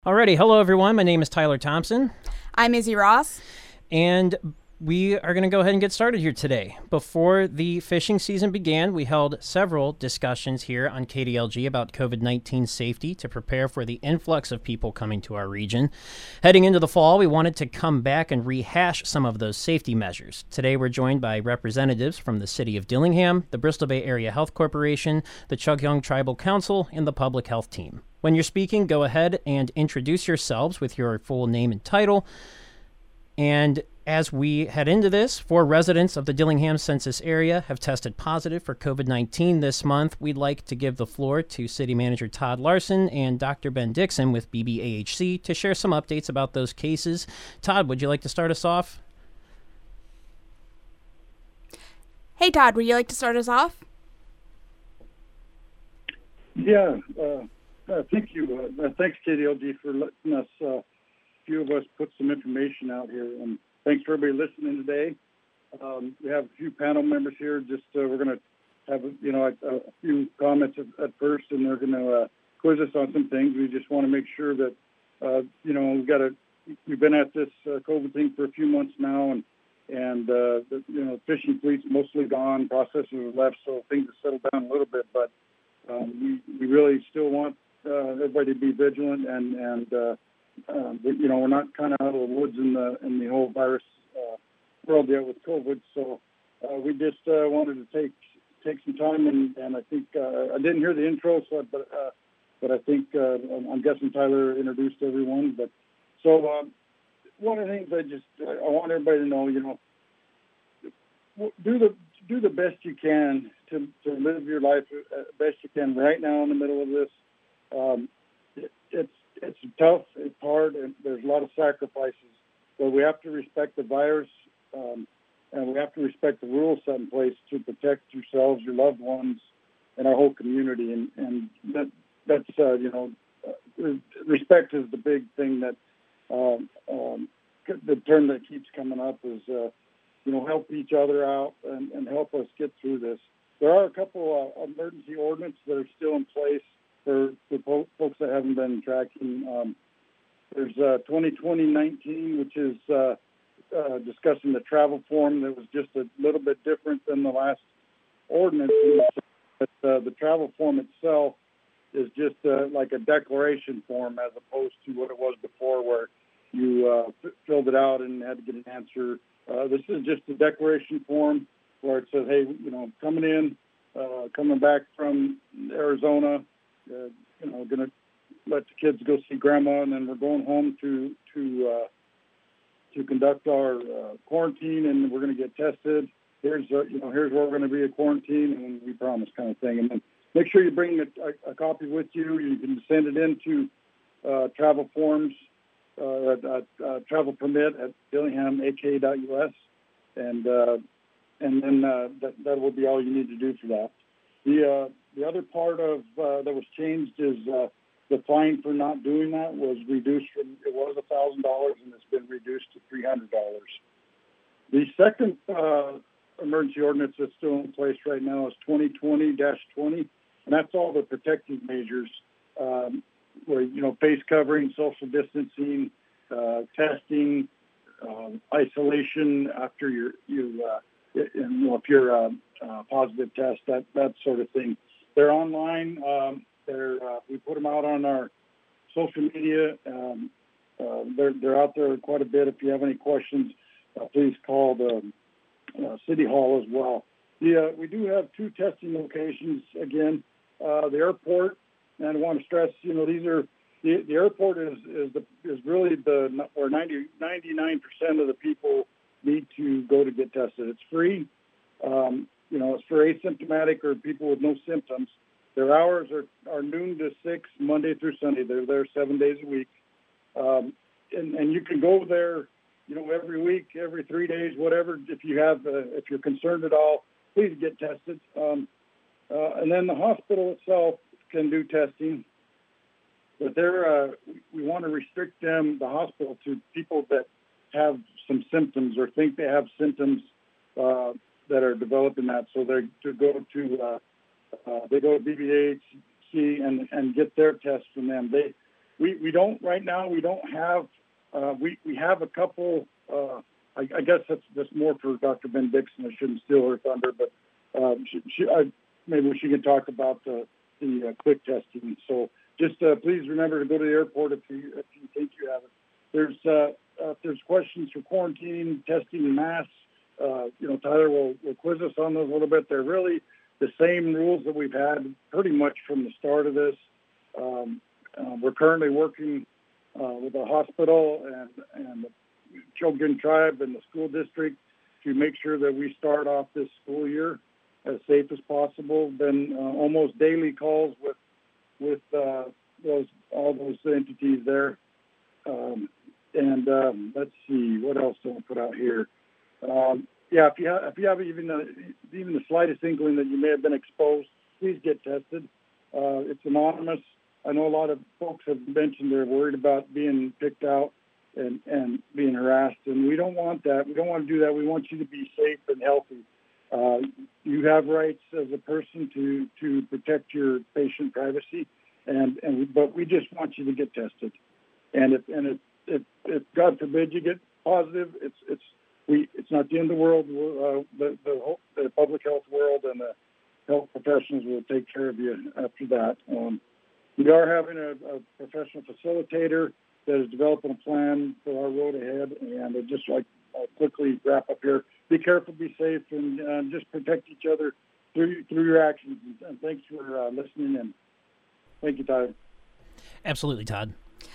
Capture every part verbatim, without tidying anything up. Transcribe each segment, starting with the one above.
Alrighty, hello everyone. My name is Tyler Thompson, I'm Izzy Ross. and we are going to go ahead and get started here today. Before the fishing season began, we held several discussions here on K D L G about COVID nineteen safety to prepare for the influx of people coming to our region. Heading into the fall, we wanted to come back and rehash some of those safety measures. Today, we're joined by representatives from the City of Dillingham, the Bristol Bay Area Health Corporation, the Chughyunk Tribal Council, and the Public Health Team. When you're speaking, go ahead and introduce yourselves with your full name and title. And as we head into this, four residents of the Dillingham census area have tested positive for COVID nineteen this month. We'd like to give the floor to City Manager Todd Larson and Doctor Ben Dixon with B B A H C to share some updates about those cases. Todd, would you like to start us off? Hey, Todd, would you like to start us off? Yeah, uh, uh, thank you. Uh, uh, thanks, K D L G, for letting us, uh, a few of us, put some information out here. And thanks for everybody listening today. Um, we have a few panel members here. Just uh, we're going to have, you know, a, a few comments at, at first, and they're going to uh, quiz us on some things. We just want to make sure that, uh, you know, we've got a, we've been at this uh, COVID thing for a few months now, and and uh, the, you know, fishing fleet's mostly gone, processors are left, so things have settled down a little bit. But um, we we really still want uh, everybody to be vigilant, and and uh, uh, you know, we're not kind of out of the woods in the in the whole virus uh, world yet with COVID. So uh, we just uh, wanted to take take some time, and, and I think uh, I didn't hear the intro, so but uh, but I think uh, I'm guessing Tyler introduced everyone. But so uh, one of the things I just I want everybody to know, you know, do the do the best you can to, to live your life uh, best you can right now in the middle of this. Um, it, it's it's tough, it's hard, and there's a lot of sacrifices. But we have to respect the virus, um, and we have to respect the rules set in place to protect yourselves, your loved ones, and our whole community. And and that that's uh, you know, uh, respect is the big thing that um, um, the term that keeps coming up is. Uh, you know, help each other out and, and help us get through this. There are a couple of emergency ordinances that are still in place for, for po- folks that haven't been tracking. Um, there's uh, twenty twenty nineteen, which is uh, uh, discussing the travel form that was just a little bit different than the last ordinance. But uh, the travel form itself is just uh, like a declaration form as opposed to what it was before where you uh, f- filled it out and had to get an answer. Uh, this is just a declaration form where it says, hey, you know, coming in, uh, coming back from Arizona, uh, you know, going to let the kids go see grandma, and then we're going home to to uh, to conduct our uh, quarantine, and we're going to get tested. Here's, uh, you know, here's where we're going to be at quarantine, and we promise, kind of thing. And then make sure you bring a, a, a copy with you. You can send it into uh, travel forms. Uh, uh, uh, travel permit at dillingham a k dot u s, and uh, and then uh, that that will be all you need to do for that. The uh, the other part of uh, that was changed is uh, the fine for not doing that was reduced from it was a thousand dollars and it's been reduced to three hundred dollars. The second uh, emergency ordinance that's still in place right now is twenty twenty dash twenty, and that's all the protective measures. Um, where, you know, face covering, social distancing, uh, testing, um, isolation after you're, you, uh, you know, if you're a, a positive test, that, that sort of thing. They're online. Um, they're, uh, we put them out on our social media. Um, uh, they're, they're out there quite a bit. If you have any questions, uh, please call the uh, City Hall as well. The, uh, we do have two testing locations, again, uh, the airport. And I want to stress, you know, these are the, the airport is is the is really the where ninety, ninety-nine percent of the people need to go to get tested. It's free, um, you know, it's for asymptomatic or people with no symptoms. Their hours are, are noon to six, Monday through Sunday. They're there seven days a week, um, and and you can go there, you know, every week, every three days, whatever. If you have, uh, if you're concerned at all, please get tested. Um, uh, and then the hospital itself can do testing, but they're, uh, we want to restrict them, the hospital, to people that have some symptoms or think they have symptoms uh, that are developing that. So they to go to uh, uh, they go to B B A H C and and get their test from them. They we, we don't right now. We don't have. Uh, we we have a couple. Uh, I, I guess that's that's more for Doctor Ben Dixon. I shouldn't steal her thunder, but um, she, she, I, maybe she can talk about the the uh, quick testing. So just uh, please remember to go to the airport if you if you think you have it. There's uh, uh, if there's questions for quarantining, testing, and masks. Uh, you know, Tyler will, will quiz us on those a little bit. They're really the same rules that we've had pretty much from the start of this. Um, uh, we're currently working uh, with the hospital and, and the Children Tribe and the school district to make sure that we start off this school year as safe as possible. Been uh, almost daily calls with with uh, those all those entities there. Um, and um, let's see, what else do I put out here? Um, yeah, if you have, if you have even the, even the slightest inkling that you may have been exposed, please get tested. Uh, it's anonymous. I know a lot of folks have mentioned they're worried about being picked out and, and being harassed, and we don't want that. We don't want to do that. We want you to be safe and healthy. Uh, you have rights as a person to, to protect your patient privacy, and, and but we just want you to get tested. And if and if, if, if God forbid you get positive, it's it's We, it's not the end of the world. Uh, the, the, the public health world and the health professionals will take care of you after that. Um, we are having a, a professional facilitator that is developing a plan for our road ahead. And I'd just like I'll quickly wrap up here. Be careful, be safe, and uh, just protect each other through through your actions. And thanks for uh, listening in. Thank you, Todd. Absolutely, Todd.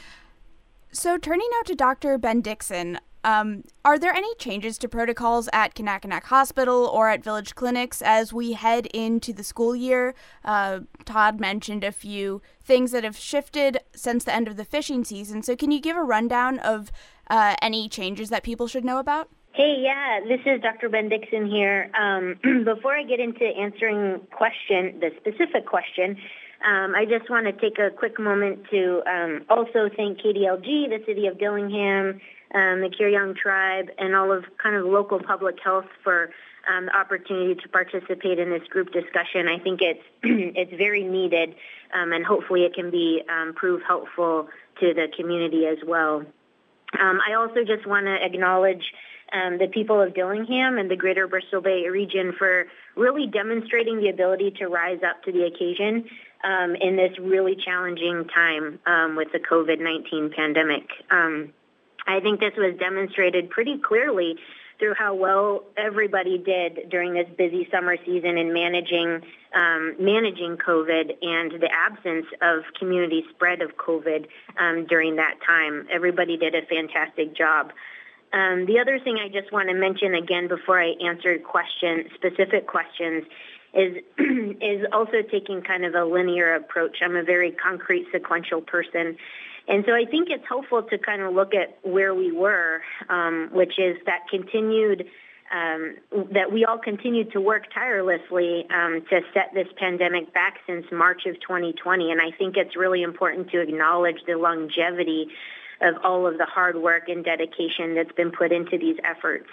So turning now to Doctor Ben Dixon, Um, are there any changes to protocols at Kinnickinnic Hospital or at Village Clinics as we head into the school year? Uh, Todd mentioned a few things that have shifted since the end of the fishing season. So can you give a rundown of uh, any changes that people should know about? Hey, yeah, this is Doctor Ben Dixon here. Um, before I get into answering question, the specific question, Um, I just want to take a quick moment to um, also thank K D L G, the City of Dillingham, um, the Kiryong Tribe, and all of kind of local public health for um, the opportunity to participate in this group discussion. I think it's it's very needed, um, and hopefully it can be um, prove helpful to the community as well. Um, I also just want to acknowledge Um, the people of Dillingham and the greater Bristol Bay region for really demonstrating the ability to rise up to the occasion um, in this really challenging time um, with the COVID nineteen pandemic. Um, I think this was demonstrated pretty clearly through how well everybody did during this busy summer season in managing um, managing COVID and the absence of community spread of COVID um, during that time. Everybody did a fantastic job. Um, the other thing I just want to mention again before I answer question, specific questions is is also taking kind of a linear approach. I'm a very concrete, sequential person. And so I think it's helpful to kind of look at where we were, um, which is that continued, um, that we all continued to work tirelessly um, to set this pandemic back since March of twenty twenty. And I think it's really important to acknowledge the longevity of all of the hard work and dedication that's been put into these efforts.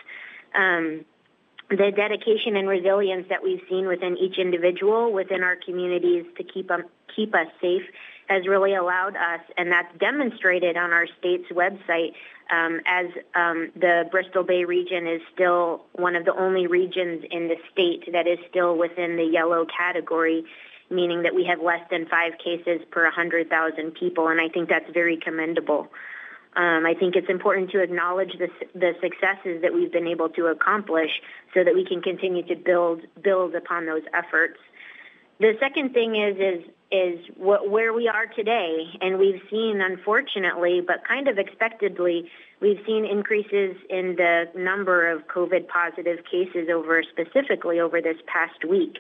Um, the dedication and resilience that we've seen within each individual, within our communities to keep, um, keep us safe has really allowed us, and that's demonstrated on our state's website, um, as um, the Bristol Bay region is still one of the only regions in the state that is still within the yellow category, meaning that we have less than five cases per one hundred thousand people, and I think that's very commendable. Um, I think it's important to acknowledge the, the successes that we've been able to accomplish so that we can continue to build build upon those efforts. The second thing is is is what, where we are today, and we've seen, unfortunately, but kind of expectedly, we've seen increases in the number of COVID positive cases over specifically over this past week.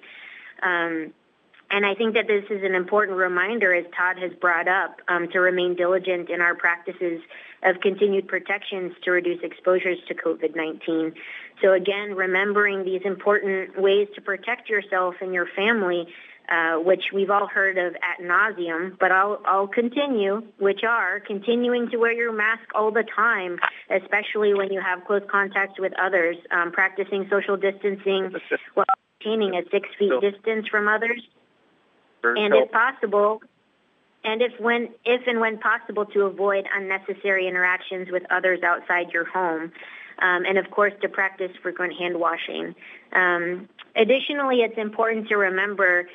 Um, And I think that this is an important reminder, as Todd has brought up, um, to remain diligent in our practices of continued protections to reduce exposures to COVID nineteen. So again, remembering these important ways to protect yourself and your family, uh, which we've all heard of ad nauseum, but I'll, I'll continue, which are continuing to wear your mask all the time, especially when you have close contact with others, um, practicing social distancing while maintaining a six feet distance from others. And if possible, and if when if and when possible, to avoid unnecessary interactions with others outside your home. Um, and of course, to practice frequent hand washing. Um, additionally, it's important to remember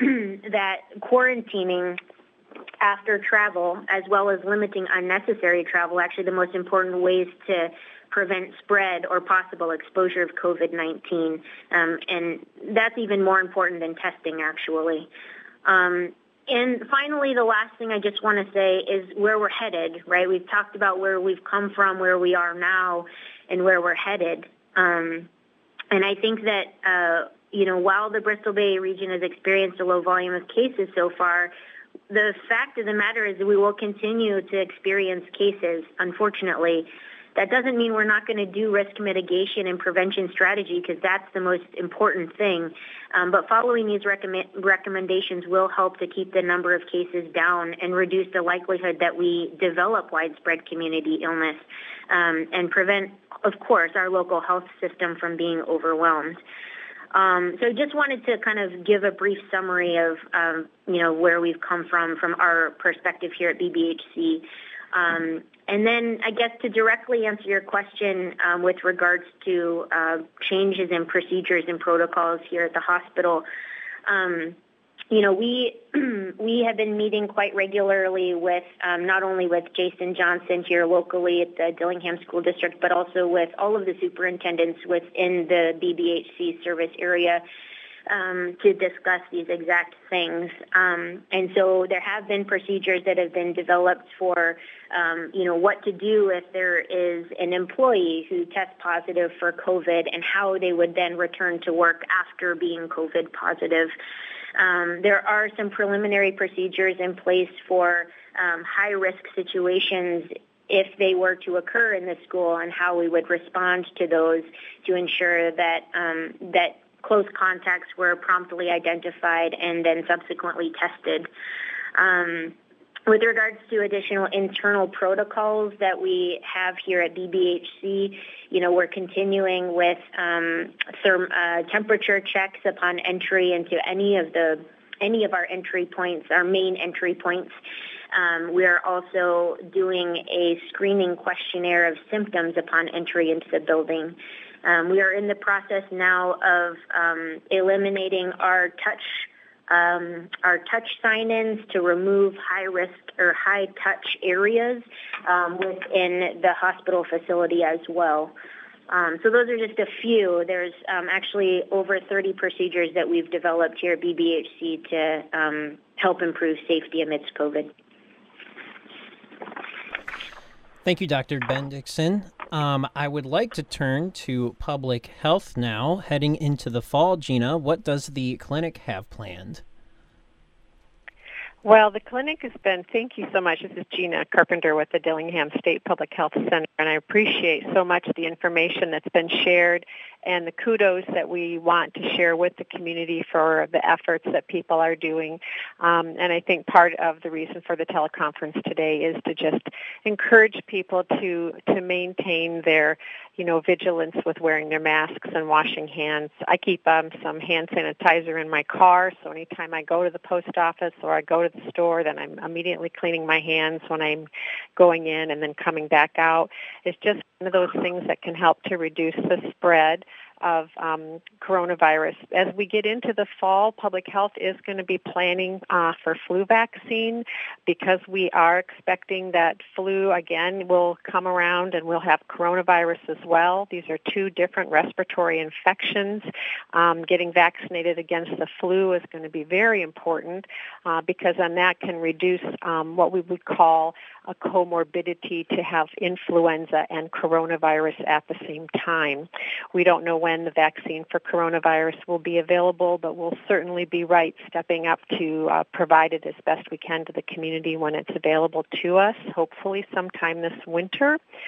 that quarantining after travel, as well as limiting unnecessary travel, actually the most important ways to prevent spread or possible exposure of COVID nineteen. Um, and that's even more important than testing, actually. Um, And finally, the last thing I just want to say is where we're headed, right? We've talked about where we've come from, where we are now, and where we're headed. Um, and I think that, uh, you know, while the Bristol Bay region has experienced a low volume of cases so far, the fact of the matter is that we will continue to experience cases, unfortunately. That doesn't mean we're not going to do risk mitigation and prevention strategy, because that's the most important thing. Um, but following these recommend, recommendations will help to keep the number of cases down and reduce the likelihood that we develop widespread community illness um, and prevent, of course, our local health system from being overwhelmed. Um, so just wanted to kind of give a brief summary of, um, you know, where we've come from, from our perspective here at B B H C. Um, and then I guess to directly answer your question um, with regards to uh, changes in procedures and protocols here at the hospital, um, you know, we we have been meeting quite regularly with um, not only with Jason Johnson here locally at the Dillingham School District, but also with all of the superintendents within the B B H C service area. Um, to discuss these exact things. Um, and so there have been procedures that have been developed for, um, you know, what to do if there is an employee who tests positive for COVID and how they would then return to work after being COVID positive. Um, there are some preliminary procedures in place for um, high-risk situations if they were to occur in the school, and how we would respond to those to ensure that um, that close contacts were promptly identified and then subsequently tested. Um, with regards to additional internal protocols that we have here at B B H C, you know, we're continuing with um, therm, uh, temperature checks upon entry into any of the any of our entry points, our main entry points. Um, we are also doing a screening questionnaire of symptoms upon entry into the building. Um, we are in the process now of um, eliminating our touch um, our touch sign-ins to remove high-risk or high-touch areas um, within the hospital facility as well. Um, so those are just a few. There's um, actually over thirty procedures that we've developed here at B B H C to um, help improve safety amidst COVID. Thank you, Doctor Bendixson. Um, I would like to turn to public health now. Heading into the fall, Gina, what does the clinic have planned? Well, the clinic has been, thank you so much. This is Gina Carpenter with the Dillingham State Public Health Center, and I appreciate so much the information that's been shared and the kudos that we want to share with the community for the efforts that people are doing. Um, and I think part of the reason for the teleconference today is to just encourage people to to maintain their, you know, vigilance with wearing their masks and washing hands. I keep um, some hand sanitizer in my car, so anytime I go to the post office or I go to the store, then I'm immediately cleaning my hands when I'm going in and then coming back out. It's just one of those things that can help to reduce the spread of um, coronavirus. As we get into the fall, public health is going to be planning uh, for flu vaccine, because we are expecting that flu again will come around and we'll have coronavirus as well. These are two different respiratory infections. Um, getting vaccinated against the flu is going to be very important uh, because then that can reduce um, what we would call a comorbidity to have influenza and coronavirus at the same time. We don't know when the vaccine for coronavirus will be available, but we'll certainly be right stepping up to uh, provide it as best we can to the community when it's available to us, hopefully sometime this winter.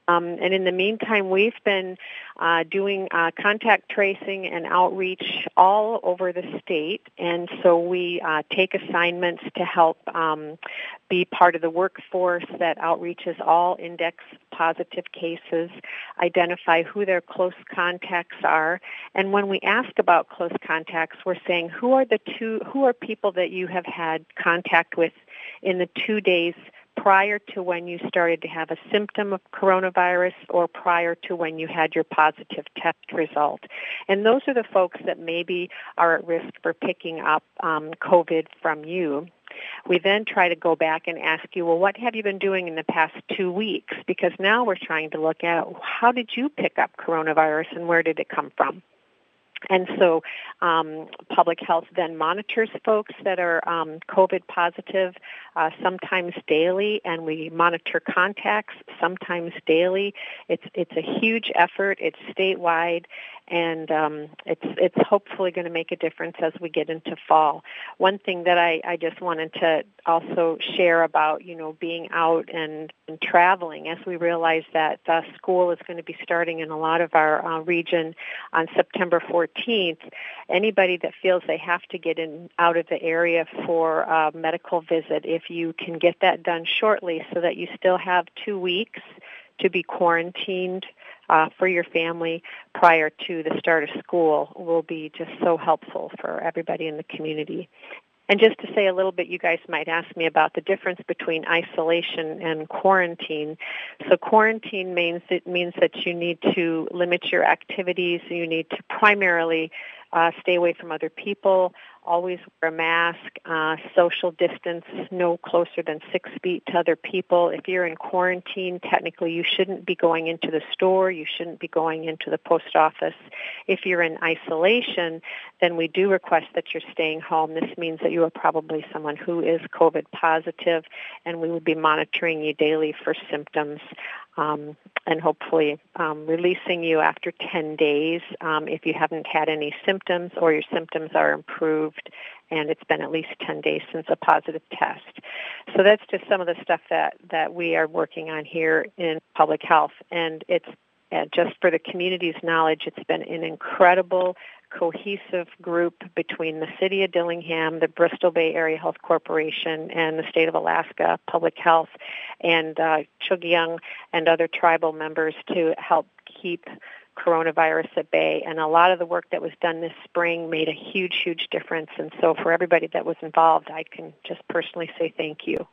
Um, and in the meantime, we've been uh, doing uh, contact tracing and outreach all over the state. And so we uh, take assignments to help um, be part of the workforce that outreaches all index positive cases, identify who their close contacts are. And when we ask about close contacts, we're saying who are the two, who are people that you have had contact with in the two days prior to when you started to have a symptom of coronavirus or prior to when you had your positive test result. And those are the folks that maybe are at risk for picking up um, COVID from you. We then try to go back and ask you, well, what have you been doing in the past two weeks? Because now we're trying to look at how did you pick up coronavirus and where did it come from? And so um, public health then monitors folks that are um, COVID positive, uh, sometimes daily, and we monitor contacts sometimes daily. It's it's a huge effort. It's statewide, and um, it's it's hopefully going to make a difference as we get into fall. One thing that I, I just wanted to also share about, you know, being out and, and traveling, as we realize that uh, school is going to be starting in a lot of our uh, region on September fourteenth. Anybody that feels they have to get in out of the area for a medical visit, if you can get that done shortly so that you still have two weeks to be quarantined uh, for your family prior to the start of school, will be just so helpful for everybody in the community. And just to say a little bit, you guys might ask me about the difference between isolation and quarantine. So quarantine means it means that you need to limit your activities. You need to primarily uh, stay away from other people, always wear a mask, uh, social distance, no closer than six feet to other people. If you're in quarantine, technically you shouldn't be going into the store. You shouldn't be going into the post office. If you're in isolation, then we do request that you're staying home. This means that you are probably someone who is COVID positive, and we would be monitoring you daily for symptoms um, and hopefully um, releasing you after ten days um, if you haven't had any symptoms or your symptoms are improved and it's been at least ten days since a positive test. So that's just some of the stuff that, that we are working on here in public health. And it's uh, just for the community's knowledge, it's been an incredible cohesive group between the City of Dillingham, the Bristol Bay Area Health Corporation, and the State of Alaska Public Health, and uh, Chugyeong and other tribal members to help keep coronavirus at bay. And a lot of the work that was done this spring made a huge, huge difference. And so for everybody that was involved, I can just personally say thank you.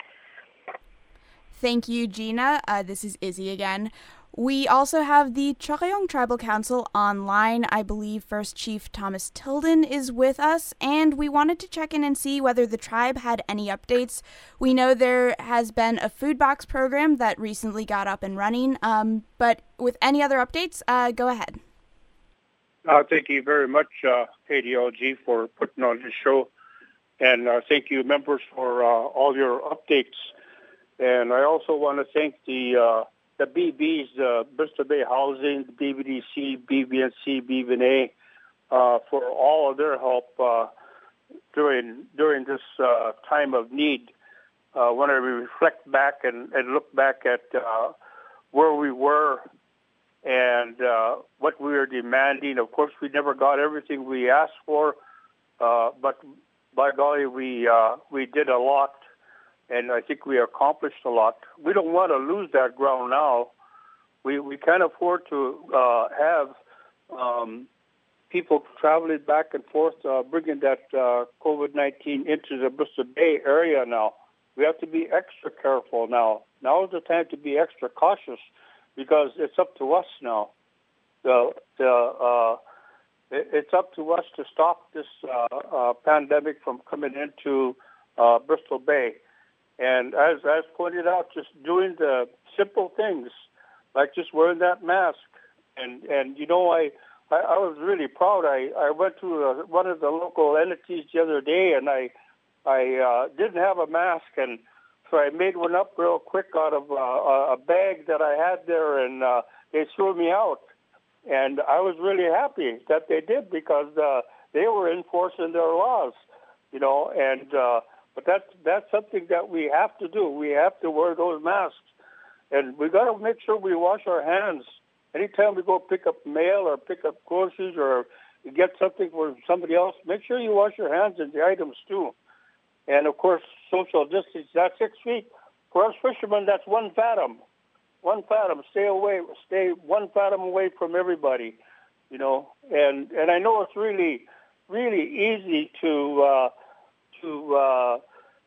Thank you, Gina. Uh, this is Izzy again. We also have the Chugyeong Tribal Council online. I believe First Chief Thomas Tilden is with us, and we wanted to check in and see whether the tribe had any updates. We know there has been a food box program that recently got up and running, um, but with any other updates, uh, go ahead. Uh, thank you very much, uh, K D L G, for putting on this show, and uh, thank you, members, for uh, all your updates. And I also want to thank the uh, the B Bs, uh, Bristol Bay Housing, the B B D C, B B N C, B B N A, uh, for all of their help uh, during during this uh, time of need. Uh, when I reflect back and, and look back at uh, where we were and uh, what we were demanding, of course, we never got everything we asked for, uh, but by golly, we uh, we did a lot. And I think we accomplished a lot. We don't want to lose that ground now. We we can't afford to uh, have um, people traveling back and forth, uh, bringing that uh, COVID nineteen into the Bristol Bay area now. We have to be extra careful now. Now is the time to be extra cautious because it's up to us now. The, the, uh, it's up to us to stop this uh, uh, pandemic from coming into uh, Bristol Bay. And as as pointed out, just doing the simple things, like just wearing that mask. And, and you know, I, I, I was really proud. I, I went to uh, one of the local entities the other day, and I I uh, didn't have a mask, and so I made one up real quick out of uh, a bag that I had there, and uh, they threw me out. And I was really happy that they did because uh, they were enforcing their laws, you know, and... Uh, But that's, that's something that we have to do. We have to wear those masks. And we got to make sure we wash our hands. Anytime we go pick up mail or pick up groceries or you get something for somebody else, make sure you wash your hands and the items too. And of course, social distance, that's six feet. For us fishermen, that's one fathom. One fathom. Stay away, stay one fathom away from everybody, you know. And and I know it's really, really easy to uh, to uh,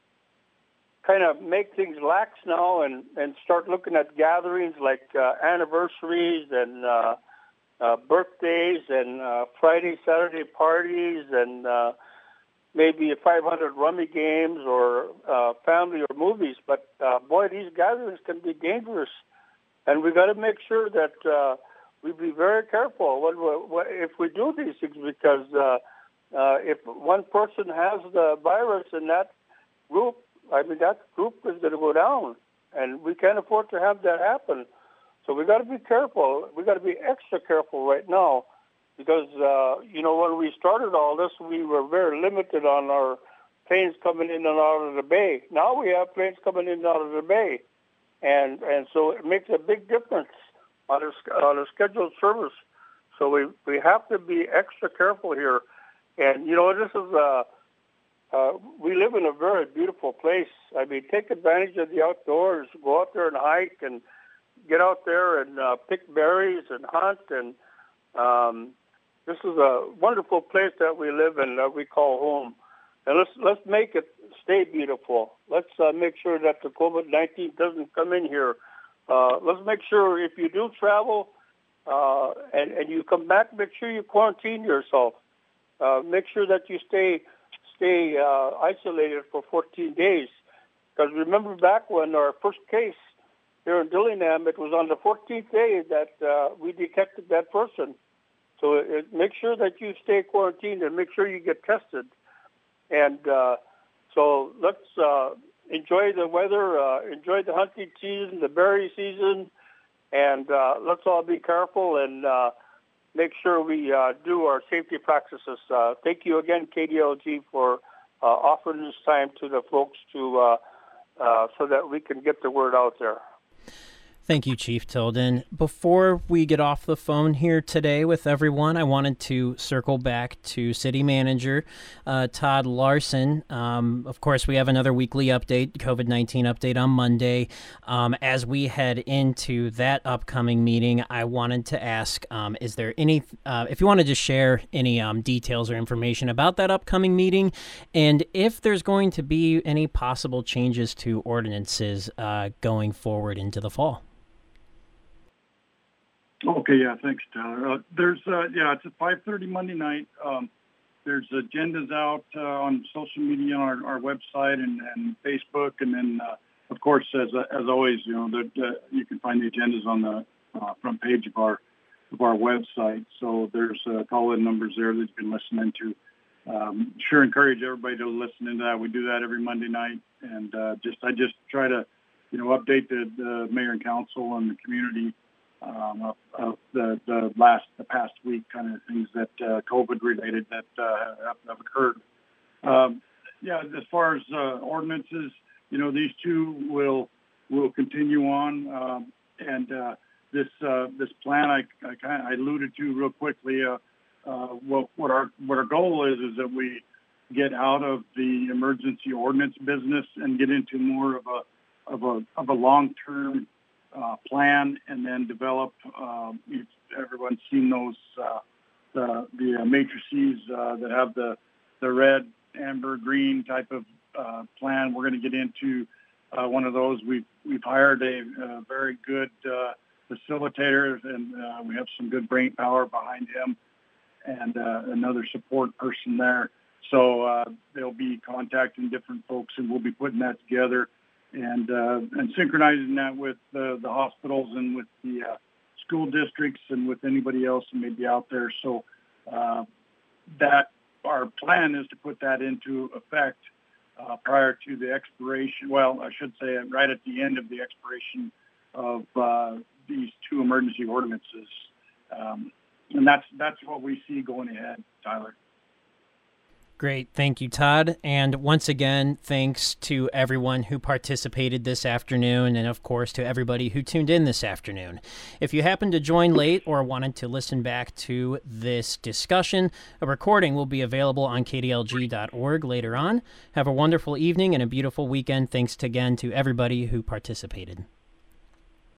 kind of make things lax now and, and start looking at gatherings like uh, anniversaries and uh, uh, birthdays and uh, Friday, Saturday parties and uh, maybe five hundred rummy games or uh, family or movies. But, uh, boy, these gatherings can be dangerous. And we got to make sure that uh, we be very careful when we, if we do these things because uh, uh, if one person has the virus in that group, I mean, that group is going to go down, and we can't afford to have that happen. So we got to be careful. We got to be extra careful right now because, uh, you know, when we started all this, we were very limited on our planes coming in and out of the bay. Now we have planes coming in and out of the bay, and and so it makes a big difference on a, on a scheduled service. So we, we have to be extra careful here. And, you know, this is a... Uh, we live in a very beautiful place. I mean, take advantage of the outdoors. Go out there and hike and get out there and uh, pick berries and hunt. And um, this is a wonderful place that we live in that we call home. And let's let's make it stay beautiful. Let's uh, make sure that the COVID nineteen doesn't come in here. Uh, let's make sure if you do travel uh, and, and you come back, make sure you quarantine yourself. Uh, make sure that you stay stay uh, isolated for fourteen days. Because remember back when our first case here in Dillingham, it was on the fourteenth day that uh, we detected that person. So it, make sure that you stay quarantined and make sure you get tested. And uh, so let's uh, enjoy the weather, uh, enjoy the hunting season, the berry season, and uh, let's all be careful and uh, make sure we uh, do our safety practices. Uh, thank you again, K D L G, for uh, offering this time to the folks to uh, uh, so that we can get the word out there. Thank you, Chief Tilden. Before we get off the phone here today with everyone, I wanted to circle back to City Manager uh, Todd Larson. Um, of course, we have another weekly update, COVID nineteen update on Monday. Um, as we head into that upcoming meeting, I wanted to ask, um, is there any, uh, if you want to just share any um, details or information about that upcoming meeting, and if there's going to be any possible changes to ordinances uh, going forward into the fall. Okay, yeah, thanks, Tyler. Uh, there's, uh, yeah, it's at five thirty Monday night. Um, there's agendas out uh, on social media, on our, our website and, and Facebook, and then, uh, of course, as as always, you know, that uh, you can find the agendas on the uh, front page of our of our website. So there's uh, call-in numbers there that you can listen into. Um, sure, encourage everybody to listen into that. We do that every Monday night, and uh, just I just try to, you know, update the, the mayor and council and the community. Um, of, of the, the last, the past week, kind of things that uh, COVID related that uh, have, have occurred. Um, yeah, as far as uh, ordinances, you know, these two will will continue on, um, and uh, this uh, this plan I, I kind of I alluded to real quickly. Uh, uh, what what our what our goal is is that we get out of the emergency ordinance business and get into more of a of a of a long term. Uh, plan and then develop. Uh, everyone's seen those uh, the the uh, matrices uh, that have the the red, amber, green type of uh, plan. We're going to get into uh, one of those. We've we've hired a, a very good uh, facilitator, and uh, we have some good brain power behind him, and uh, another support person there. So uh, they'll be contacting different folks, and we'll be putting that together. And uh, and synchronizing that with uh, the hospitals and with the uh, school districts and with anybody else that may be out there. So uh, that our plan is to put that into effect uh, prior to the expiration. Well, I should say right at the end of the expiration of uh, these two emergency ordinances. Um, and that's that's what we see going ahead, Tyler. Great. Thank you, Todd. And once again, thanks to everyone who participated this afternoon and, of course, to everybody who tuned in this afternoon. If you happened to join late or wanted to listen back to this discussion, a recording will be available on K D L G dot org later on. Have a wonderful evening and a beautiful weekend. Thanks again to everybody who participated.